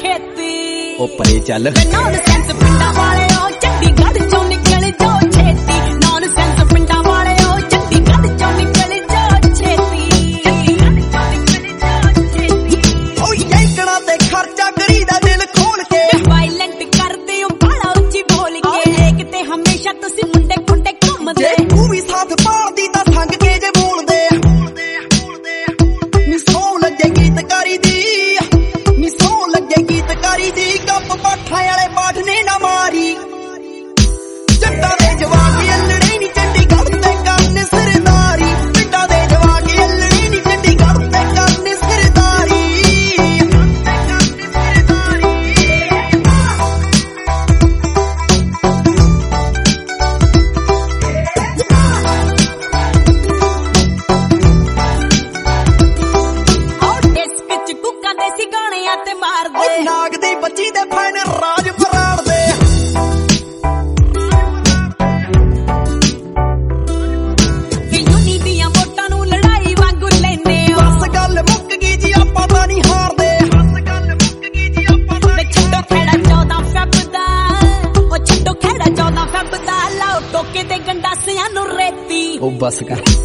ਛੇਤੀ ਉਹ ਪਰੇ ਚੱਲ ਨੌਨਸੈਂਸ ਪਿੰਡਾਂ ਵਾਲਿਓ ਚੰਡੀਗੜ੍ਹ ਚੋਂ ਨਿਕਲ ਜਾਓ ਛੇਤੀ ਨੌਨਸੈਂਸ ਪਿੰਡਾਂ ਵਾਲਿਓ ਚੰਡੀਗੜ੍ਹ ਚੋਂ ਨਿਕਲ ਜਾਓ ਛੇਤੀ ਓ ਯੈਂਕਣਾ ਤੇ ਖਰਚਾ ਕਰੀਦਾ ਦਿਲ ਖੋਲ ਕੇ ਵਾਇਲੈਂਟ ਕਰਦੇ ਹੋ ਬਾਲਾ ਉੱਚੀ ਬੋਲ ਕੇ ਕਿਤੇ ਹਮੇਸ਼ਾ ਤੁਸੀਂ ਮੁੰਡੇ ਖੁੰਡੇ ਘੁੰਮਦੇ ਤੂੰ ਵੀ ਸਾਥ ਪਾਲਦੀ ਤਾਂ ਸੰਗ ਕੇ ਜੇ ਬੋਲਦੇ ਨੀ ਸੌ ਲੱਗੇ ਗੀਤਕਾਰੀ ਦੀ ਨੀ ਸੌ ਲੱਗੇ ਗੀਤਕਾਰੀ ਦੀ ਗੱਪ ਪਾਠਾਂ ਵਾਲੇ ਪਾਠ ਨੇ ਨਾ ਮਾਰੀ ਜੱਟਾਂ ਦੇ ਜਵਾਕ ਅਲੜੇ ਨੀ ਚੰਡੀਗੜ੍ਹ ਤੇ ਕਰਨੇ ਸਰਦਾਰੀ ਪਿੰਡਾਂ ਦੇ ਜਵਾਕ ਅਲੜੇ ਨੀ ਚੰਡੀਗੜ੍ਹ ਤੇ ਕਰਨੇ ਸਰਦਾਰੀ ਗਾਣਿਆਂ ਤੇ ਮਾਰਦੇ ਨਾਗ ਦੀ ਬੱਚੀ ਦੇ ਫੈਨ ਰਾਜ ਬਰਾੜਦੇ ਯੂਨੀ ਦੀਆਂ ਵੋਟਾਂ ਨੂੰ ਲੜਾਈ ਵਾਂਗੂ ਲੈਨੇ ਹੋ ਬਸ ਗੱਲ ਮੁੱਕ ਗਈ ਜੀ ਆਪਾਂ ਤਾਂ ਨਹੀਂ ਹਾਰਦੇ ਛੱਡੋ ਖੇੜਾ 14 ਫੈਬ ਦਾ ਉਹ ਛੱਡੋ ਖੇੜਾ 14 ਫੈਬ ਦਾ ਲਾਓ ਟੋਕੇ ਤੇ ਗੰਡਾਸਿਆਂ ਨੂੰ ਰੇਤੀ ਉਹ ਬਸ ਕਰ